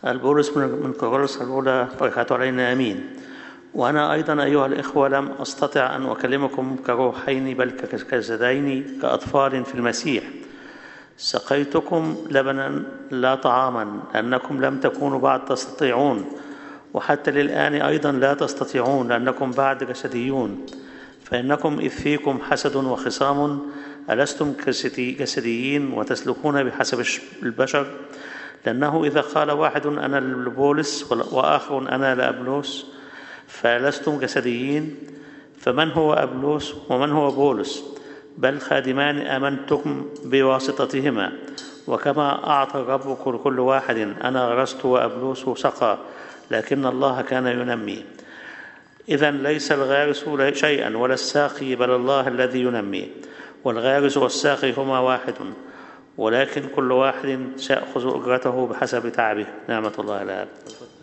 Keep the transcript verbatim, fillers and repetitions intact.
البولس من كورنثوس الأولى بركاته علينا آمين. وأنا أيضا أيها الإخوة لم أستطع أن أكلمكم كروحين بل كجسدين كأطفال في المسيح. سقيتكم لبنا لا طعاما لأنكم لم تكونوا بعد تستطيعون، وحتى للآن أيضا لا تستطيعون لأنكم بعد جسديون. فإنكم إذ فيكم حسد وخصام ألستم جسديين وتسلكون بحسب البشر؟ لأنه إذا قال واحد أنا لبولس وآخر أنا لأبلوس فلستم جسديين. فمن هو أبلوس ومن هو بولس؟ بل خادمان آمنتكم بواسطتهما. وكما أعطى الرب كل واحد، أنا غرست وأبلوس سقى، لكن الله كان ينمي. إذن ليس الغارس شيئا ولا الساقي، بل الله الذي ينمي. والغارس والساقي هما واحد، ولكن كل واحد سيأخذ أجرته بحسب تعبه. نعمة الله الآب.